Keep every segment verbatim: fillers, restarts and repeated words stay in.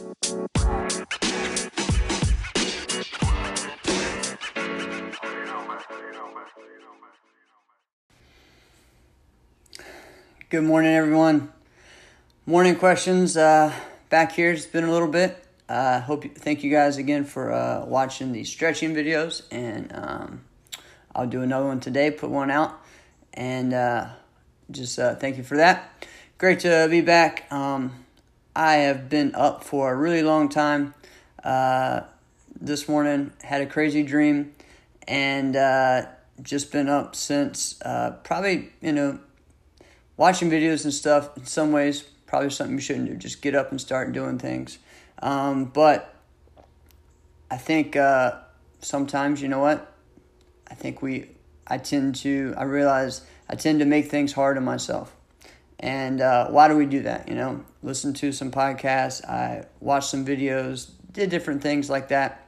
Good morning, everyone. Morning questions. Uh, back here. It's been a little bit. Uh, hope you, thank you guys again for uh, watching the stretching videos, and um, I'll do another one today. Put one out, and uh, just uh, thank you for that. Great to be back. Um, I have been up for a really long time. Uh, this morning had a crazy dream, and uh, just been up since uh, probably you know. Watching videos and stuff, in some ways, probably something you shouldn't do. Just get up and start doing things. Um, but I think uh, sometimes, you know what? I think we, I tend to, I realize I tend to make things hard on myself. And uh, why do we do that? You know, listen to some podcasts, I watched some videos, did different things like that.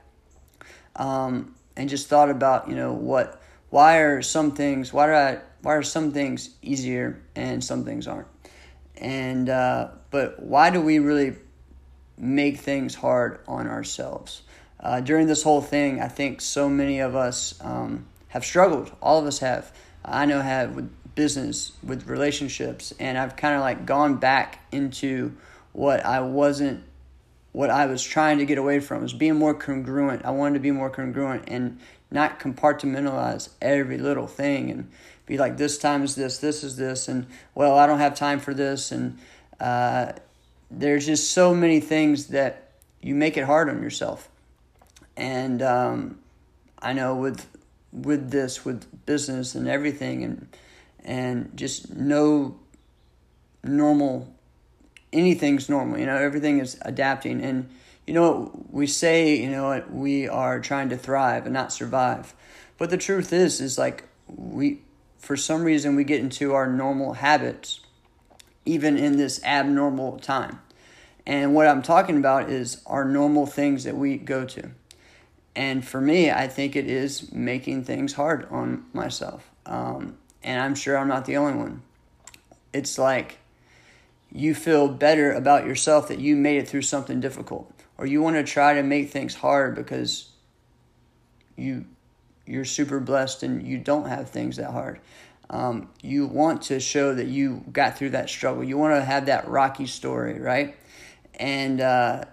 Um, and just thought about, you know, what, why are some things, why do I, Why are some things easier and some things aren't? And uh, but why do we really make things hard on ourselves? Uh, during this whole thing, I think so many of us um, have struggled. All of us have. I know have with business, with relationships, and I've kind of like gone back into what I wasn't, what I was trying to get away from. Was being more congruent. I wanted to be more congruent and not compartmentalize every little thing and be like, this time is this, this is this, and, well, I don't have time for this, and uh, there's just so many things that you make it hard on yourself. And um, I know with with this, with business and everything, and and just no normal, anything's normal, you know, everything is adapting, and you know what we say, you know, we are trying to thrive and not survive. But the truth is, is like we, for some reason, we get into our normal habits, even in this abnormal time. And what I'm talking about is our normal things that we go to. And for me, I think it is making things hard on myself. Um, and I'm sure I'm not the only one. It's like you feel better about yourself that you made it through something difficult. Or you want to try to make things hard because you, you're super blessed and you don't have things that hard. Um, you want to show that you got through that struggle. You want to have that Rocky story, right? And, uh,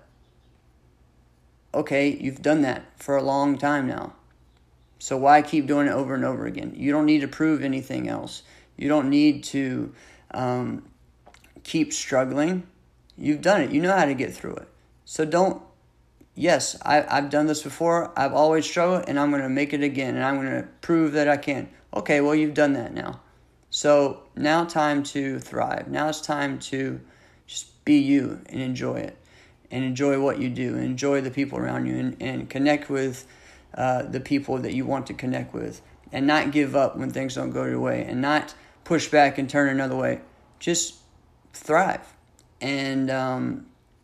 okay, you've done that for a long time now. So why keep doing it over and over again? You don't need to prove anything else. You don't need to um, keep struggling. You've done it. You know how to get through it. So don't, yes, I, I've done this before. I've always struggled, and I'm going to make it again, and I'm going to prove that I can. Okay, well, you've done that now. So now time to thrive. Now it's time to just be you and enjoy it, and enjoy what you do, and enjoy the people around you, and, and connect with uh, the people that you want to connect with, and not give up when things don't go your way, and not push back and turn another way. Just thrive. And um,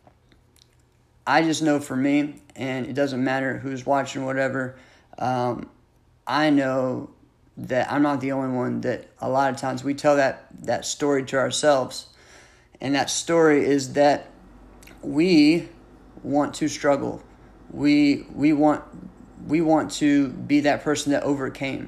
I just know for me, and it doesn't matter who's watching, whatever, um, I know that I'm not the only one, that a lot of times we tell that, that story to ourselves. And that story is that we want to struggle. We we want we want to be that person that overcame.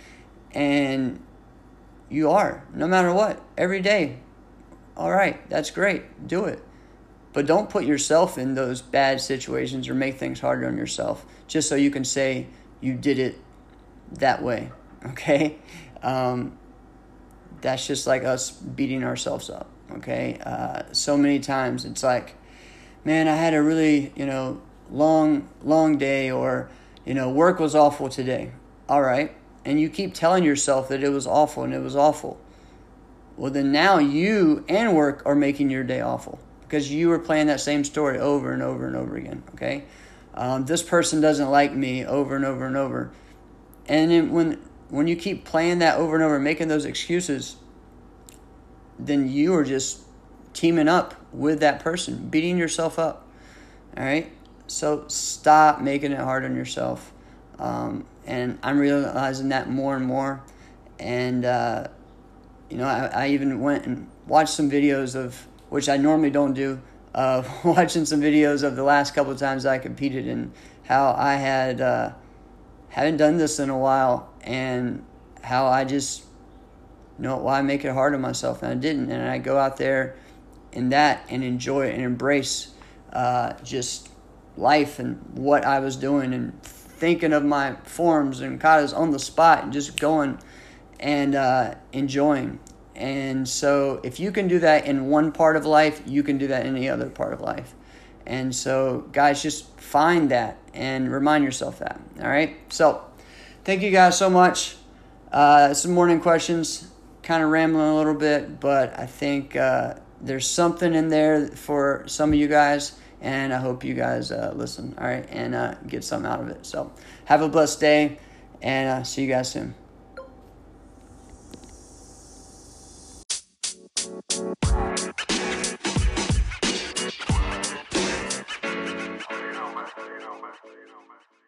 And you are, no matter what, every day. All right, that's great. Do it. But don't put yourself in those bad situations or make things harder on yourself just so you can say you did it that way, okay? Um, that's just like us beating ourselves up, okay? Uh, so many times it's like, man, I had a really, you know, long, long day, or, you know, work was awful today. All right. And you keep telling yourself that it was awful and it was awful. Well, then now you and work are making your day awful, because you were playing that same story over and over and over again, okay? Um, this person doesn't like me over and over and over. And then when when you keep playing that over and over, making those excuses, then you are just teaming up with that person, beating yourself up, all right? So stop making it hard on yourself. Um, and I'm realizing that more and more. And, uh, you know, I, I even went and watched some videos of, which I normally don't do, uh, watching some videos of the last couple of times I competed and how I had uh, hadn't done this in a while, and how I just, you know, why make it hard on myself, and I didn't. And I go out there in that and enjoy it and embrace uh, just life and what I was doing, and thinking of my forms and katas on the spot and just going and uh, enjoying. And so if you can do that in one part of life, you can do that in any other part of life. And so, guys, just find that and remind yourself that. All right? So thank you guys so much. Uh, some morning questions, kind of rambling a little bit, but I think uh, there's something in there for some of you guys, and I hope you guys uh, listen, all right, and uh, get something out of it. So have a blessed day, and uh, see you guys soon. You know, man. You know, man.